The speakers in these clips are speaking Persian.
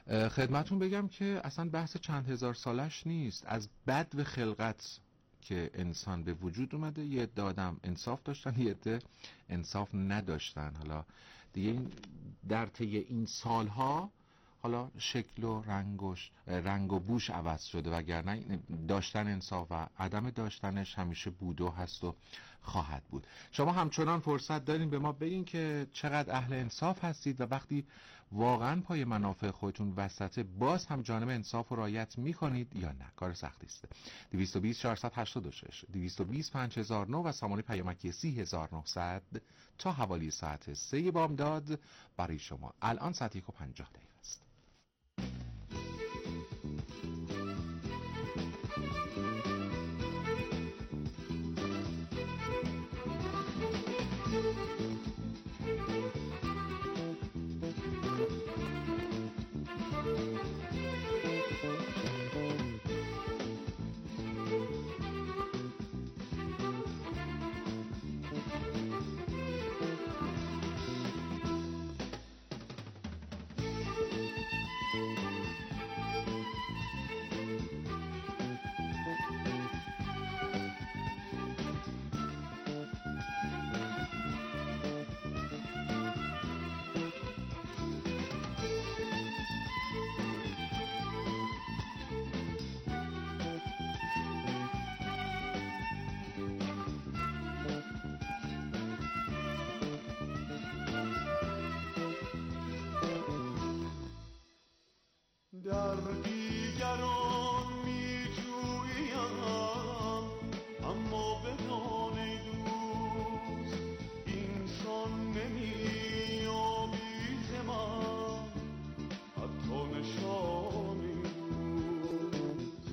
خدمتون بگم که اصلا بحث چند هزار سالش نیست. از بدو خلقت که انسان به وجود اومده، یه عده آدم انصاف داشتن، یه عده انصاف نداشتن. حالا دیگه این در طی این سالها حالا شکل و رنگ و بوش عوض شده، وگرنه داشتن انصاف و عدم داشتنش همیشه بود و هست و خواهد بود. شما همچنان فرصت دارین به ما بگین که چقدر اهل انصاف هستید و وقتی واقعا پای منافع خودتون وسطه باز هم جانب انصاف و رعایت میکنید یا نه. کار سختی است. 220 486 220 5009 و سامانه پیامکی 30900 تا حوالی ساعت 3 بامداد برای شما. الان ساعت 1:50 است. در دیگران می جویم اما بدان ای دوست اینسان نمی یابی ز من حتی نشانی دوست.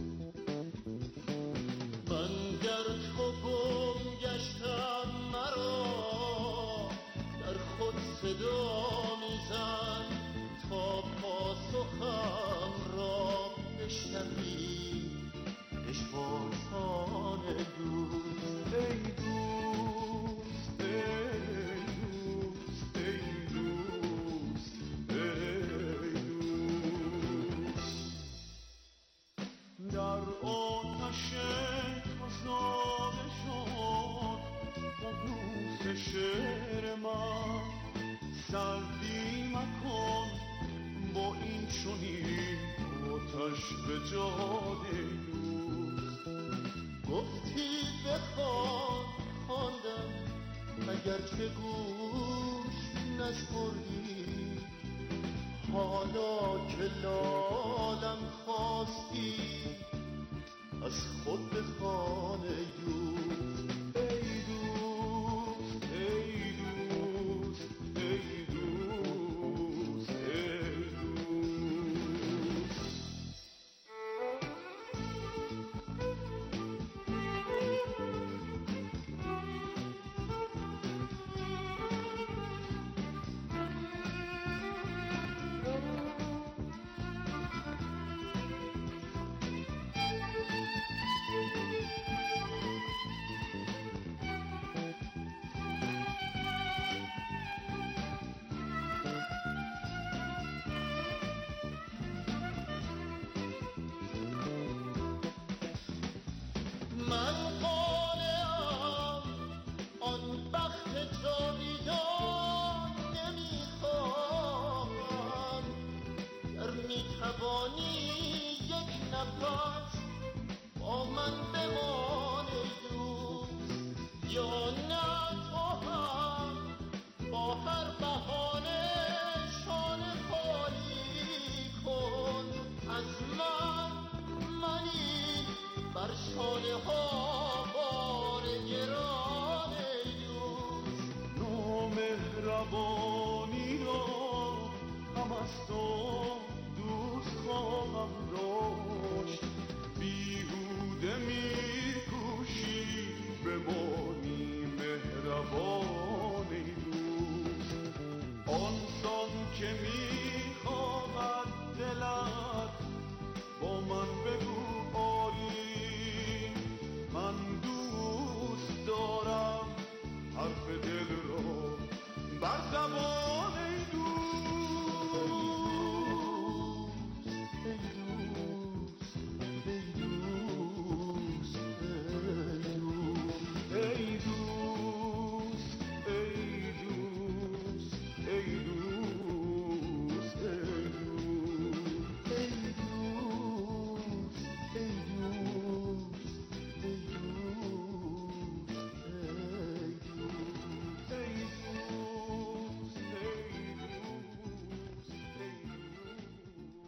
من گر تو گم گشتم مرا در خود صدا میزن تا پاسخم را بشنوی بشواسان دوست. ای دوست ای دوست ای دوست ای دوست. در آتش خزانه شد قدوس شعر من سردی مکن با این چنین آتش به جان دوست. گفتی بخوان خواندم مگر چه گوش نسپردی حالا که لالم خواستی از خود بخوان دوست. ای دوست ای دوست ای دوست ای دوست. من قانعم آن بخت جاویدان نمیخواهم گر میتوانی یک نفس با من بمانی دوست یا نه تو هم با هر بهانه شانه خالی کن از منی بر شانه ها بار گران دوست. نامهربانی را هم از تو دوست خواهم داشت بیهوده میکوشی بمانی مهربان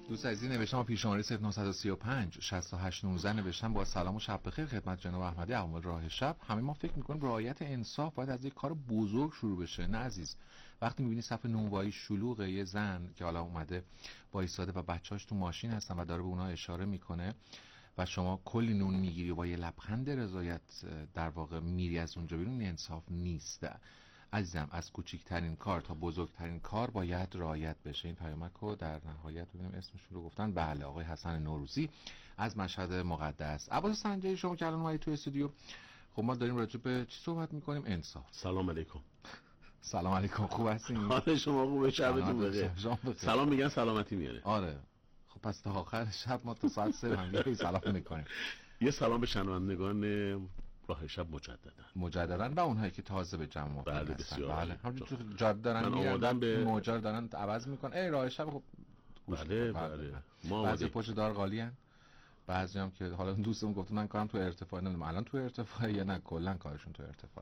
دوست عزیزی نوشتم پیش شماره 0935 6819 نوشتم با سلام و شب بخیر خدمت جناب احمدی عوامل راه شب. همه ما فکر میکنیم رعایت انصاف باید از یک کار بزرگ شروع بشه. نه عزیز، وقتی میبینی صف نونوایی شلوغه، یه زن که حالا اومده وایساده و بچه‌هاش تو ماشین هستن و داره به اونها اشاره میکنه و شما کلی نون میگیری و با یه لبخند رضایت در واقع میری از اونجا بیرون، انصاف نیست عزیزم. از کوچکترین کار تا بزرگترین کار باید رعایت بشه. این پیامک رو در نهایت ببینیم اسمشون رو گفتن. بله، آقای حسن نوروزی از مشهد مقدس. عباس سنجری، شما که الان اومدید تو استودیو، خب ما داریم راجع به چی صحبت میکنیم؟ انصاف. سلام علیکم. سلام علیکم، خوب هستین؟ حال شما خوبه؟ شبتون بخیر. سلام میگن سلامتی میاره. آره، خب پس تا آخر شب ما تا ساعت 3 هم سلام میکنیم. یه سلام به شنوندگان راه شب مجدداً و اونهایی که تازه به جمع بله بسیار. بله، همونجوری جاده دارن میرن به موجا دارن عوض میکنن. ای راه شب خب بله بله. ما بعضی پشت دار قالی ان، بعضی هم که حالا دوستم گفت من کارم تو ارتفاع، نمیدونم الان تو ارتفاع یا نه کلا کارشون تو ارتفاع.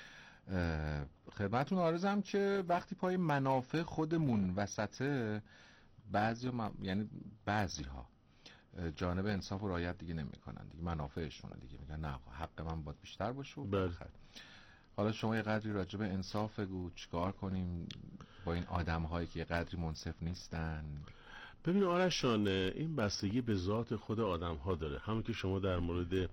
خدمتتون عرضم که وقتی پای منافع خودمون وسطه، یعنی بعضی‌ها جانب انصاف و رعایت دیگه نمی‌کنن، دیگه منافعشونه، دیگه میگن نه حق من باید بیشتر باشه. حالا شما یه قدری راجع به انصاف بگو، چیکار کنیم با این آدم‌هایی که یه قدری منصف نیستن؟ ببین آرش جان، این بستگی به ذات خود آدم‌ها داره. همون که شما در مورد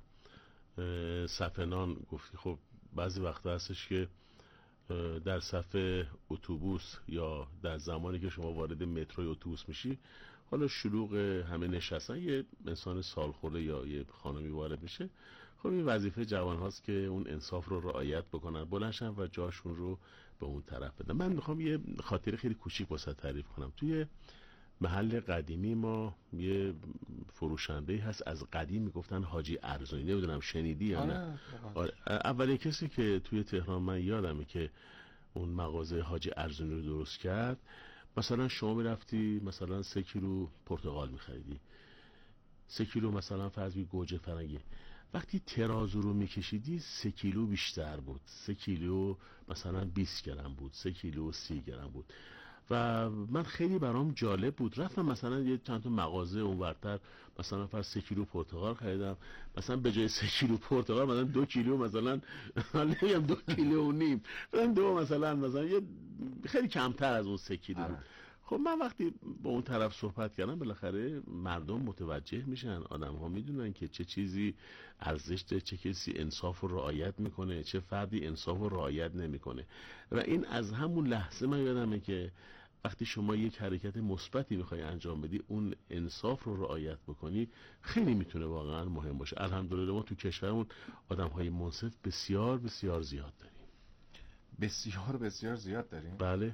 صف نان گفتی، خب بعضی وقتا هستش که در صف اتوبوس یا در زمانی که شما وارد متروی اتوبوس میشی، حالا شلوغ، همه نشستن، یه انسان سالخورده یا یه خانمی وارد میشه، خب این وظیفه جوان هاست که اون انصاف رو رعایت بکنن، بلنشن و جاشون رو به اون طرف بدن. من میخوام یه خاطره خیلی کوچیک واسه تعریف کنم. توی محل قدیمی ما یه فروشنده هست، از قدیم میگفتن حاجی ارزونی، نمیدونم شنیدی یا نه؟ اولین کسی که توی تهران من یادمه که اون مغازه حاجی ارزونی رو درست کرد. مثلا شما میرفتی مثلا 3 کیلو پرتقال میخریدی، 3 کیلو مثلا فرض بگیر گوجه فرنگی، وقتی ترازو رو میکشیدی 3 کیلو بیشتر بود، 3 کیلو مثلا 20 گرم بود، 3 کیلو 30 گرم بود. و من خیلی برام جالب بود، رفتم مثلا یه چند تا مغازه اونورتر مثلا فرض 3 کیلو پرتقال خریدم، مثلا به جای 3 کیلو پرتقال مثلا 2 کیلو مثلا نمیگم 2 کیلو و نیم، مثلا یه خیلی کمتر از اون 3 کیلو بود. خب من وقتی با اون طرف صحبت کردم، بالاخره مردم متوجه میشن، آدم ها میدونن که چه چیزی ارزش داره، چه کسی انصاف رو رعایت میکنه، چه فردی انصاف رو رعایت نمیکنه. و این از همون لحظه من یادمه که وقتی شما یک حرکت مثبتی میخوای انجام بدی، اون انصاف رو رعایت بکنی، خیلی میتونه واقعا مهم باشه. الحمدلله ما تو کشورمون آدم‌های منصف بسیار بسیار زیاد داریم. بسیار بسیار زیاد داریم؟ بله.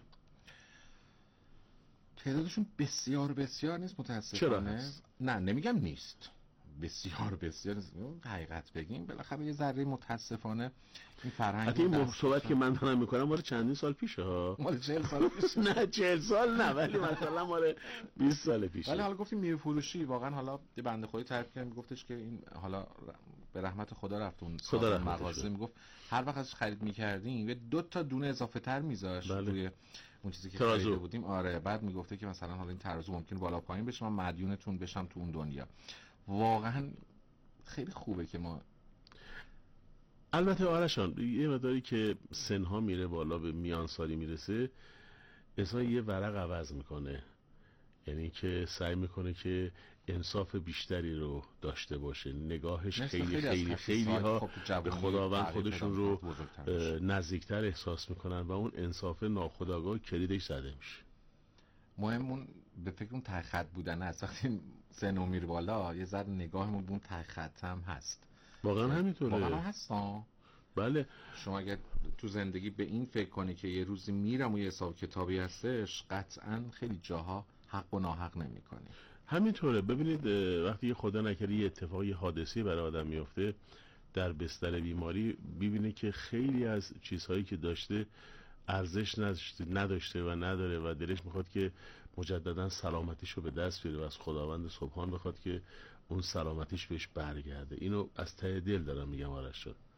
تعدادشون بسیار بسیار نیست متاسفانه. چرا هست؟ نه نمیگم نیست، بسیار بسیار نیست. حقیقت بگیم بالاخره یه ذره متاسفانه این فرهنگ، حتی این صحبت که من دارم میکنم مال چندین سال پیشه ها، مال 40 سال پیشه. نه 40 سال نه، ولی مثلا مال 20 سال پیشه. ولی حالا گفتیم میوه فروشی، واقعا حالا یه بنده خدایی تعریف کرد، میگفتش که این حالا به رحمت خدا رفت اون مغازه، میگفت هر وقت ازش خرید میکردیم یه 2 تا دونه اضافه تر میذاشت روی اون چیزی که خریده بودیم. آره، بعد میگفته که مثلا حالا این ترازو ممکن بالا پایین بشه، من مدیونتون بشم تو اون دنیا. واقعا خیلی خوبه که ما، البته آرشان یه مقداری که سنها میره بالا، به میان سالی میرسه، انسان یه ورق عوض میکنه، یعنی که سعی میکنه که انصاف بیشتری رو داشته باشه، نگاهش خیلی ها به خداوند خودشون رو نزدیکتر احساس میکنن و اون انصاف ناخودآگاه کلیدش زده میشه. مهم اون به فکر اون ته خط بودن است. وقتی سن میره بالا یه ذره نگاهمون به اون ته خط هم هست. واقعا همینطوره. واقعا هستم. بله. شما اگر تو زندگی به این فکر کنی که یه روزی میرم و یه حساب کتابی هستش، قطعا خیلی جاها حق و ناحق نمی کنی. همینطوره. ببینید وقتی خدا نکرده یه اتفاقی حادثی برای آدم میفته در بستر بیماری، ببینه که خیلی از چیزهایی که داشته ارزش نداشته و نداره و دلش میخواد که مجددا سلامتیشو به دست بیاره و از خداوند سبحان بخواد که اون سلامتیش بهش برگرده. اینو از ته دل دارم میگم آرش شد.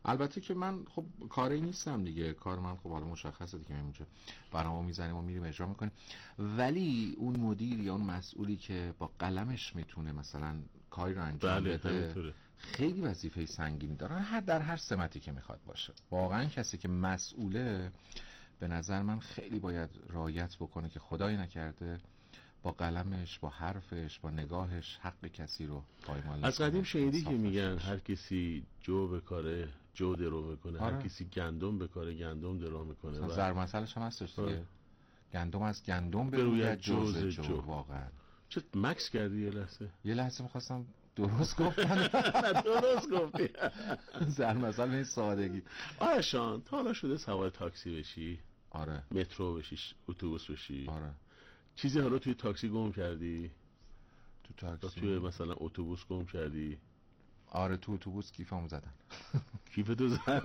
البته که من خب کاری نیستم دیگه، کار من خب حالا مشخصه دیگه، اونجا برنامه میزنیم و میریم اجرا میکنیم، ولی اون مدیر یا اون مسئولی که با قلمش میتونه مثلا کاری رو انجام بده خیلی وظیفه سنگینی داره، در هر سمتی که میخواد باشه. واقعا کسی که مسئوله به نظر من خیلی باید رعایت بکنه که خدای نکرده با قلمش، با حرفش، با نگاهش حق کسی رو پایمال نکنه. از قدیم شنیدی که میگن هر کسی جو بکاره جو درو میکنه، هر کسی گندم بکاره گندم درو میکنه. ضرب مثلش هم هستش دیگه، گندم از گندم بروید جوز جو. واقعا چه مکس کردی یه لحظه میخواستم درست گفتن. درست گفتی. ضرب مثل به این سادگی. آرشان تا حالا شده سوار تاکسی بشی؟ آره. مترو بشی، اتوبوس بشی؟ آره. چیزی حالا توی تاکسی گم کردی؟ توی مثلا اتوبوس گم کردی؟ آره تو اتوبوس کیفمو زدن. کیفتو زدن؟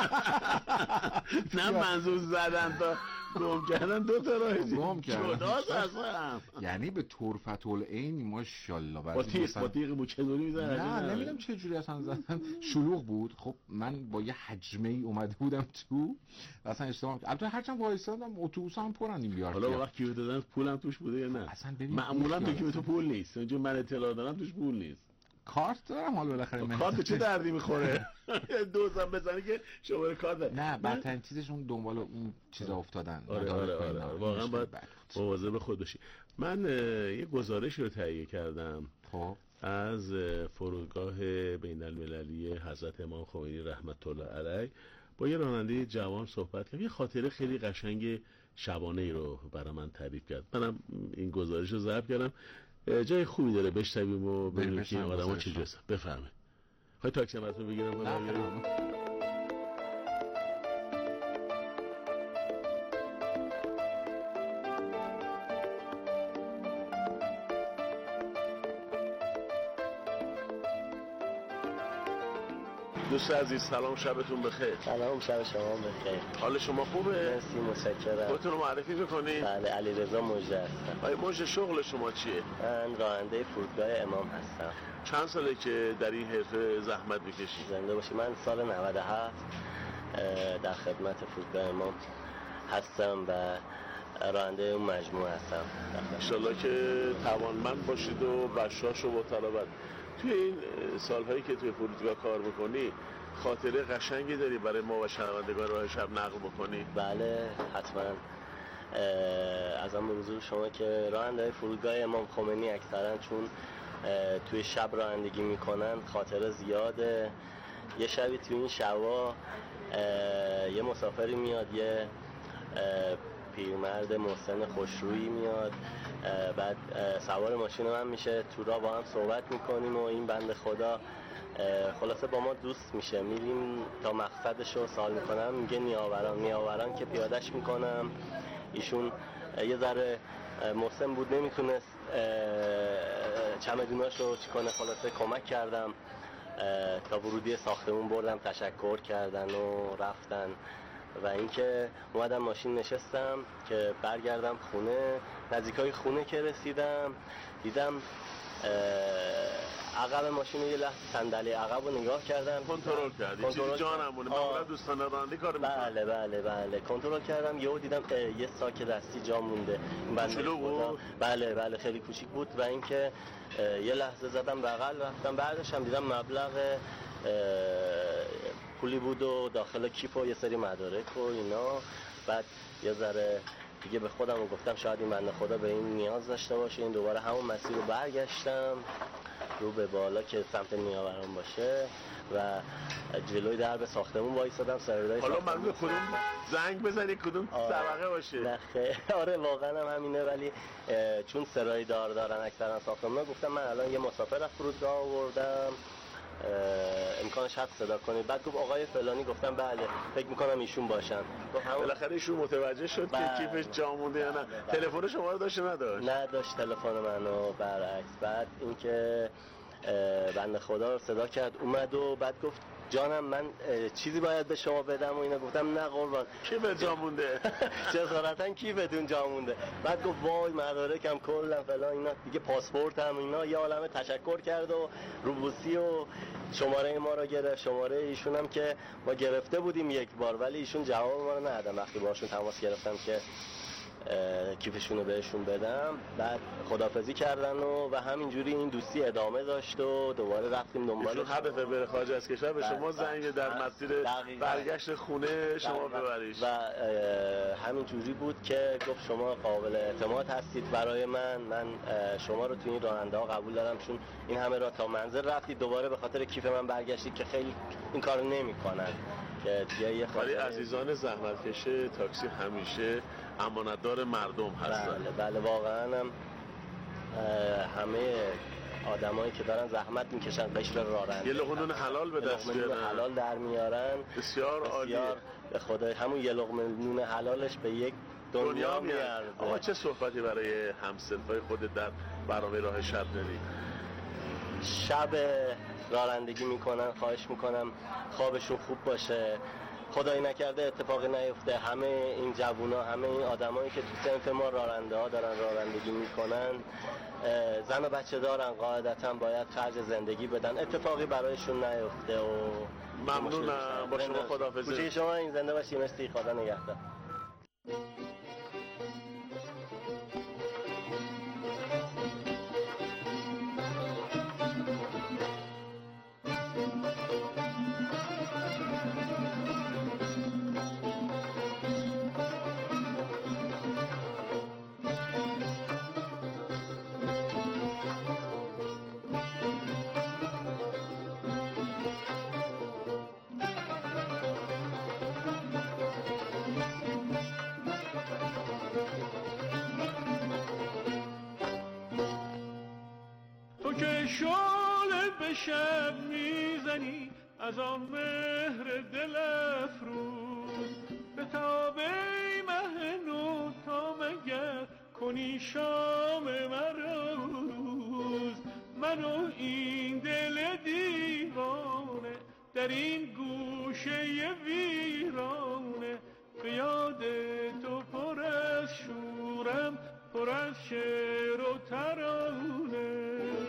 نه منظور زدن تا گم کردن، دو تا راه گم کردن جداست اصلا. یعنی به طرفت العین ماشاءالله. با تیغ بود چطوری میزنن؟ نه نمیدونم چه جوری اصلا زدن، شلوغ بود. خب من با یه حجمه ای اومده بودم تو، اصلا اشتباه کردم. البته هرچند وایسادم اتوبوس هم پرن این بیار. حالا وقت کیف دادن پولم توش بوده یا نه؟ اصلا ببین معمولا تو کیف تو پول نیست، اونجا من اطلاع دارم توش پول نیست. کارت دارم حالا بالاخره. کارت چه دردی میخوره؟ دوزم بزنی که شماره کارت داره. نه بدترین چیزش اون دنبال اون چیزا افتادن. آره واقعا باید مواظب خود باشی. من یه گزارش رو تهیه کردم خب از فرودگاه بین المللی حضرت امام خمینی رحمت الله علیه با یه راننده جوان صحبت کردم. یه خاطره خیلی قشنگ شبانه ای رو برای من تعریف کرد. منم این گزارش رو ضبط کردم، جای خوبی داره، بشنویم و ببینیم که این آدم‌ها چه جوریه. بفرمایید. خواهی تاکسی هم براتون بگیرم؟ دوست عزیز سلام، شبتون بخیر. سلام، شب شما بخیر. حال شما خوبه؟ مرسی، متشکرم. خودتون رو معرفی می‌کنید؟ بله، علیرضا مژده هستم. آیا مژده شغل شما چیه؟ من راننده فرودگاه امام هستم. چند ساله که در این حرفه زحمت می‌کشید؟ زنده باشی. من سال 97 در خدمت فرودگاه امام هستم و راننده اون مجموعه هستم. انشالله که توانمند باشید و بشاش و با طلبت. توی این سالهایی که توی فرودگاه کار میکنی خاطره قشنگی داری برای ما و شنوندگان راه شب نقل بکنی؟ بله حتما. ازم به حضور شما که راننده فرودگاه امام خمینی اکثرا چون توی شب رانندگی میکنن خاطره زیاده. یه شبی توی این شبا یه مسافری میاد، یه پیرمرد محسن خوشرویی میاد، بعد سوار ماشین من میشه، تو راه با هم صحبت میکنیم و این بند خدا خلاصه با ما دوست میشه. میریم تا مقصدش رو سوال میکنم، میگه نیاوران که پیادش میکنم. ایشون یه ذره محسن بود، نمیتونست چمدوناش رو چی کنه، خلاصه کمک کردم تا ورودی ساختمون بردم، تشکر کردن و رفتن. و اینکه اومدم ماشین نشستم که برگردم خونه. نزدیکای خونه که رسیدم دیدم عقب ماشین یه لحظه صندلی عقب رو نگاه کردم، کنترل کردی؟ چیزی جانمونه. معمولا دوستان رانندگی کارو میکنن. بله کنترل کردم. یهو دیدم یه ساک دستی جا مونده. کوچولو بود؟ بله خیلی کوچیک بود. و اینکه یه لحظه زدم بغل، رفتم برداشتم، دیدم مبلغ پولی بود و داخل کیف و یه سری مدارک و اینا. بعد یه ذره دیگه به خودم گفتم شاید این بنده خدا به این نیاز داشته باشه. این دوباره همون مسیر رو برگشتم رو به بالا که سمت نیاوران باشه و جلوی درب ساختمون وایسادم. سردای حالا معلومه کدوم زنگ بزنی کدوم طبقه باشه؟ نه آره واقعا هم همینه، ولی چون سرای دار دارن اکثرا ساختمونا، گفتم من الان یه مسافر از فرودگاه آوردم، امکانش هست صدا کنید. بعد گفت آقای فلانی. گفتم بله فکر میکنم ایشون باشن. بالاخره ایشون متوجه شد که کیفش جا مونده یا نه؟ تلفن شما رو داشت نداشت؟ نداشت تلفن منو، برعکس. بعد اینکه بنده خدا رو صدا کرد اومد و بعد گفت جانم من چیزی باید به شما بدم و اینا. گفتم نه قربان کیف جا مونده جسارتا کیفتون جا مونده. بعد گفت وای مدارکم کلا فلان اینا دیگه، پاسپورتم اینا. یه عالمه تشکر کرد و روبوسی و شماره ما رو گرفت. شماره ایشون هم که ما گرفته بودیم یک بار ولی ایشون جواب ما رو ندادن وقتی باشون تماس گرفتم که کیفشون رو بهشون بدم. بعد خدافظی کردن و همینجوری این دوستی ادامه داشت و دوباره رفتیم دنبالش. هدف بره خارج از کشور به شما زنگ در مسیر برگشت خونه شما ببریش و همینجوری بود که گفت شما قابل اعتماد هستید برای من شما رو تو این راننده ها قبول دارم، چون این همه را تا منزل رفتید دوباره به خاطر کیف من برگشتید که خیلی این کارو نمی‌کنن که دیگه یه ولی عزیزان زحمتکش تاکسی همیشه امانتدار مردم هستن. بله واقعا هم همه آدمایی که دارن زحمت میکشن قشر راننده یه لقمه نون حلال به دست بیارن، حلال در میارن. بسیار عالیه. به خدا همون یه لقمه نون حلالش به یک دنیا میارزه. آقا چه صحبتی برای همسنفای خودت در برنامه راه شب داری؟ شب رانندگی میکنن، خواهش میکنم خوابشون خوب باشه، خدایی نکرده اتفاقی نیفته. همه این جوونا، همه این آدمایی که تو صنف ما راننده ها دارن رانندگی میکنن زن و بچه دارن، قاعدتا باید خرج زندگی بدن، اتفاقی برایشون نیفته. و ممنونم. با شما خداحافظی. کوچه شما این زنده باشی. مرسی، خدا نگهدار. شب میزنی از آن مهر دل افروز به تابه مه نو تا مگر کنی شام مرا روز. منو این دل دیوانه در این گوشه ویرانه به یاد تو پر از شورم، پر از شعر و ترانه.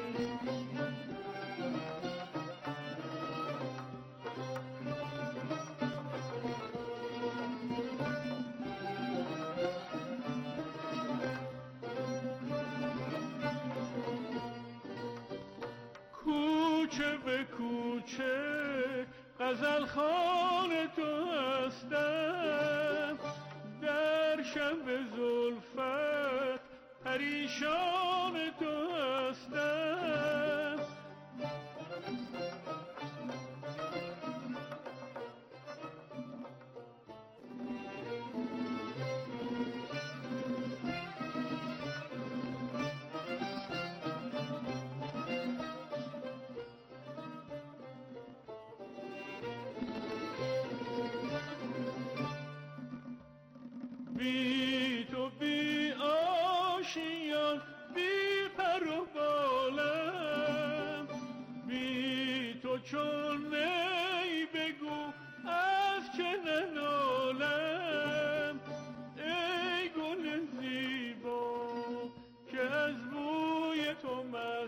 کوچه به کوچه غزل خوان تو هستم، در شب زلفت پریشان تو هستم. بی تو بی آشیان، بی پر و بالم، بی تو چون نی بگو از چه ننالم. ای گل زیبا که از بوی تو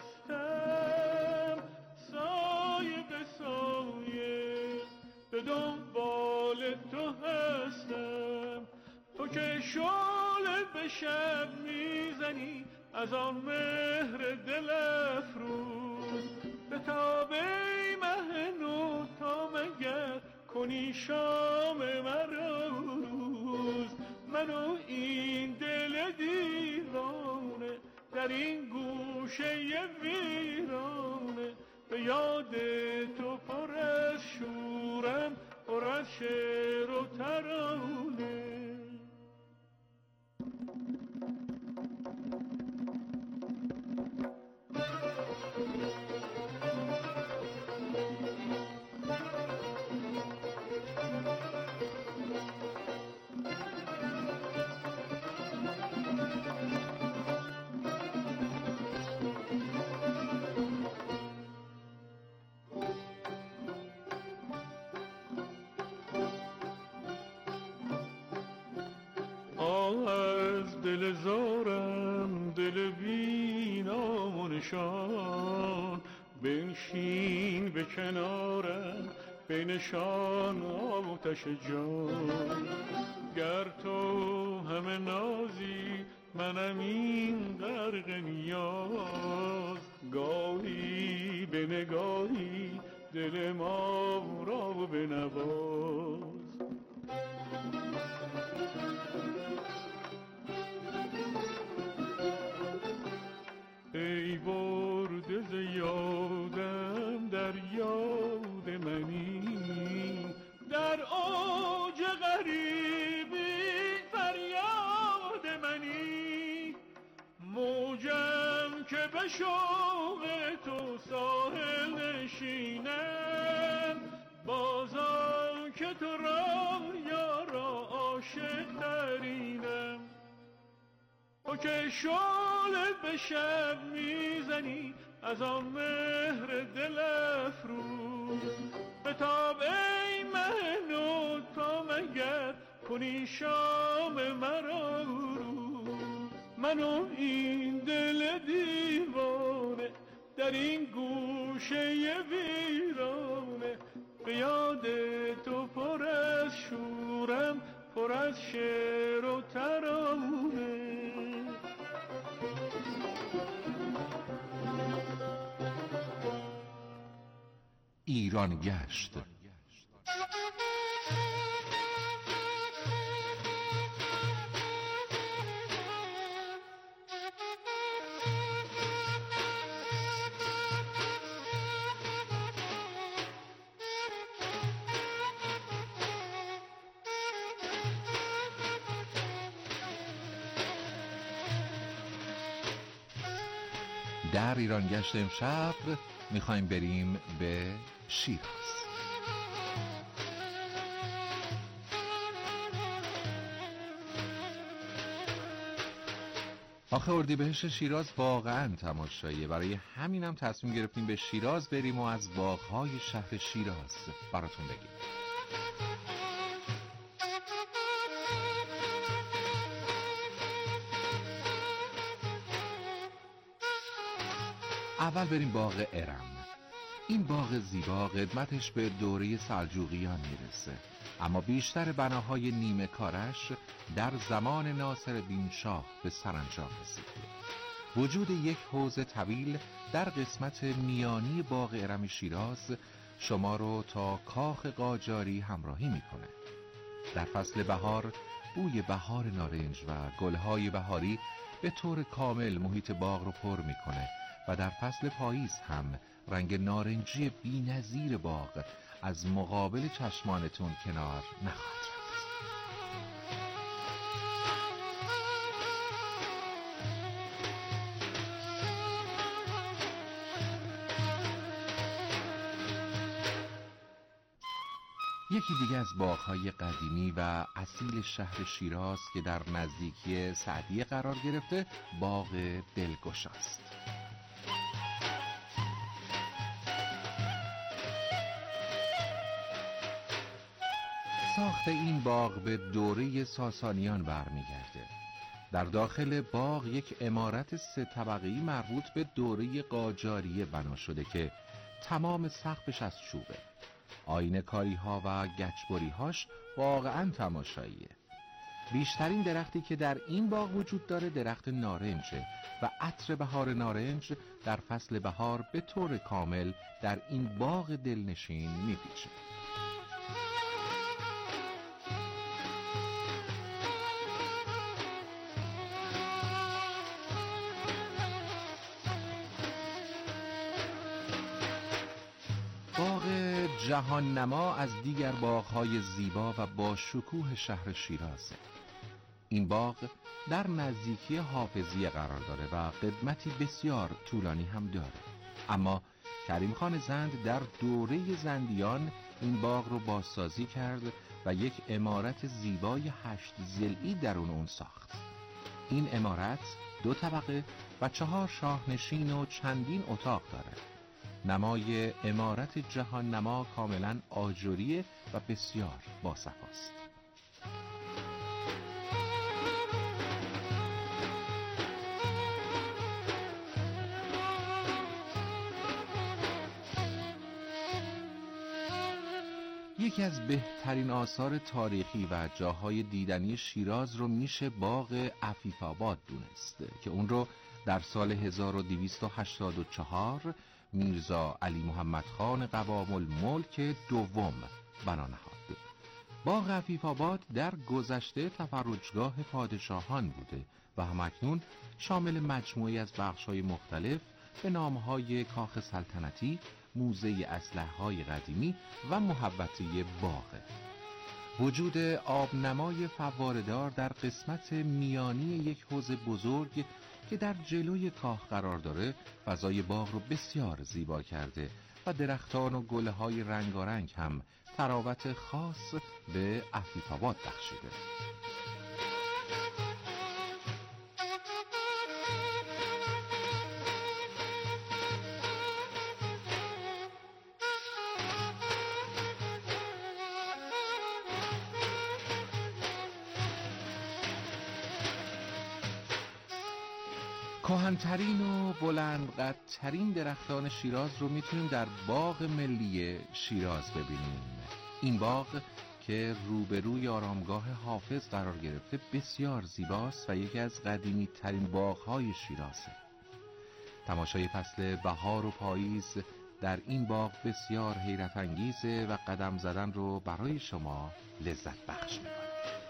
مستم، سایه به سایه به دنبال تو هستم. تو که شعله به شب میزنی از آن مهر دل افروز به تابه مه نو تا مگر کنی شام مرا روز. منو این دل دیوانه در این گوشه ویرانه به یاد تو پر از شورم، پر از شعر و ترانه. دل بی نام و نشان، بنشین به کنارم بنشان آتش جان. گر تو همه نازی منم این غرق نیاز، گاهی به نگاهی دل ما را بنواز. ای برده ز یادم در یاد منی، در اوج غریبی فریاد منی. موجم که به شوق تو ساحل نشینم، بازم که تو را یارا عاشق ترینم. تو که شعله به شب میزنی از آن مهر دل افروز، بتاب ای مه نو تا مگر کنی شام مرا روز. منو این دل دیوانه در این گوشه ویرانه، به یاد تو پر از شورم پر از شعر و ترانه. ایران گشت. در ایران گشت امشب میخوایم بریم به شیراز. آخه اردیبهشت شیراز واقعا تماشاییه، برای همینم تصمیم گرفتیم به شیراز بریم و از باغ‌های شهر شیراز براتون بگیم. اول بریم باغ ارم. این باغ زیبا قدمتش به دوره سلجوقیان میرسه، اما بیشتر بناهای نیمه کارش در زمان ناصرالدین شاه به سرانجام رسید. وجود یک حوض طویل در قسمت میانی باغ ارم شیراز شما رو تا کاخ قاجاری همراهی میکنه. در فصل بهار بوی بهار نارنج و گلهای بهاری به طور کامل محیط باغ رو پر میکنه و در فصل پاییز هم رنگ نارنجی بی‌نظیر باغ از مقابل چشمانتون کنار نخواهد رفت. یکی دیگه از باغ‌های قدیمی و اصیل شهر شیراز که در نزدیکی سعدیه قرار گرفته باغ دلگشاست. ساخت این باغ به دوره ساسانیان برمیگرده. در داخل باغ یک عمارت 3 طبقه‌ای مربوط به دوره قاجاریه بنا شده که تمام سقفش از چوبه. آینه کاری ها و گچبری هاش واقعا تماشاییه. بیشترین درختی که در این باغ وجود داره درخت نارنجه و عطر بهار نارنج در فصل بهار به طور کامل در این باغ دلنشین میپیچه. جهان نما از دیگر باغ‌های زیبا و با شکوه شهر شیرازه. این باغ در نزدیکی حافظیه قرار داره و قدمتی بسیار طولانی هم داره، اما کریم خان زند در دوره زندیان این باغ رو بازسازی کرد و یک عمارت زیبای 8 ضلعی درون اون ساخت. این عمارت 2 طبقه و 4 شاهنشین و چندین اتاق داره. نمای عمارت جهان نما کاملا آجریه و بسیار باصفاست. یکی از بهترین آثار تاریخی و جاهای دیدنی شیراز رو میشه باغ عفیف‌آباد دونست که اون رو در سال 1284 میرزا علی محمد خان قوام الملک دوم بنا نهاد. باغ عفیف‌آباد در گذشته تفرجگاه پادشاهان بوده و همکنون شامل مجموعی از بخش‌های مختلف به نام‌های کاخ سلطنتی، موزه اسلحه‌های قدیمی و محوطه باغ. وجود آبنمای فواره‌دار در قسمت میانی یک حوض بزرگ که در جلوی کاخ قرار داره فضای باغ رو بسیار زیبا کرده و درختان و گل‌های رنگارنگ هم تراوت خاص به عفیف‌آباد بخشیده. کهن‌ترین و بلندقدترین درختان شیراز رو میتونیم در باغ ملی شیراز ببینیم. این باغ که روبروی آرامگاه حافظ قرار گرفته بسیار زیباست و یکی از قدیمی ترین باغ‌های شیرازه. تماشای فصل بهار و پاییز در این باغ بسیار حیرت انگیزه و قدم زدن رو برای شما لذت بخش می‌کنه.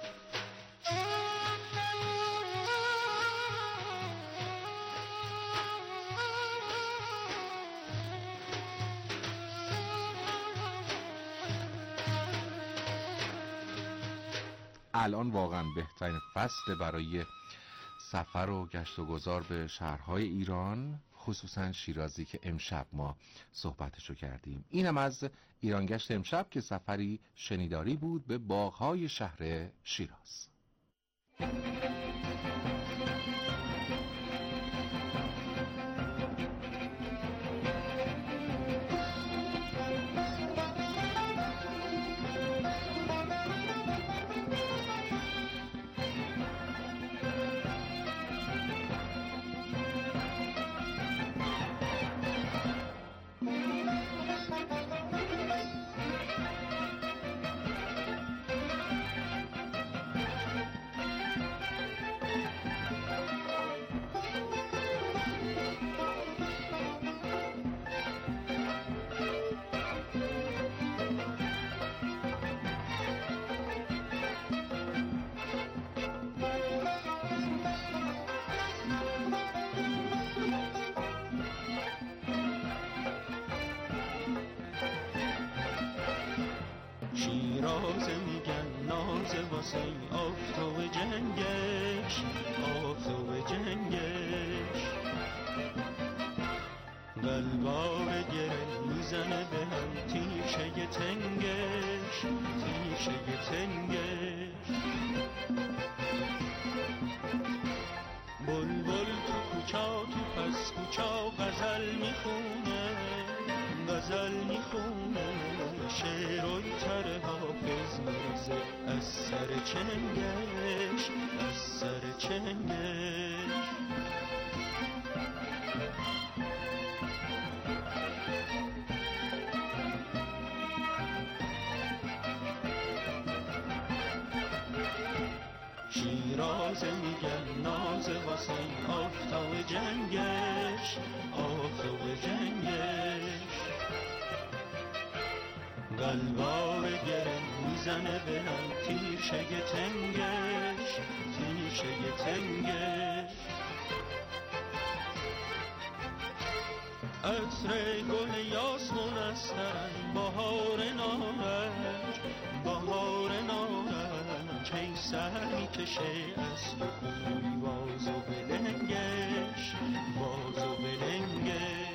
الان واقعا بهترین فصل برای سفر و گشت و گذار به شهرهای ایران، خصوصا شیرازی که امشب ما صحبتشو کردیم. اینم از ایرانگشت امشب که سفری شنیداری بود به باغهای شهر شیراز. شیراز میگن ناز واسه آفتاب جنگش، آفتاب جنگش قلبا به گره میزنه به هم تیشه تنگش، تیشه تنگش بلبل تو کوچا تو پس کوچا غزل میخونه، غزل میخونه شعرهای تر حافظ میرزه از سر چنگش، از سر چنگش شیراز میگن ناز واسه آفتاب جنگش، آفتاب جنگش قلبا به گره میزنه به هم تیشه تنگش، تیشه تنگش عطر گل یاسمون استن بهار نارنج، بهار نارنج هی سر میکشه از تو خوی باز و بلنگش، باز و بلنگش